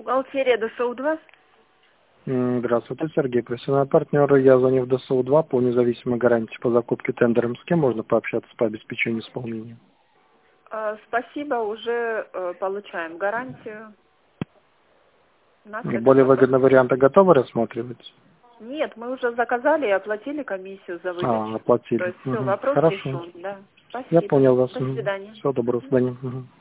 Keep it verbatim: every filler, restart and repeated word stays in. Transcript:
Бухгалтерия ДСУ-два. Здравствуйте, Сергей, профессиональный партнер. Я звоню в ДСУ-два по независимой гарантии по закупке тендером. С кем можно пообщаться по обеспечению исполнения? А, Спасибо, уже э, получаем гарантию. У нас этот Более вопрос- выгодные варианты готовы рассматривать? Нет, мы уже заказали и оплатили комиссию за выдачу. А, оплатили. То есть все, Мгм. вопрос Хорошо. решен, да. Спасибо. Я понял вас. До свидания. Всего доброго, до свидания. Мгм.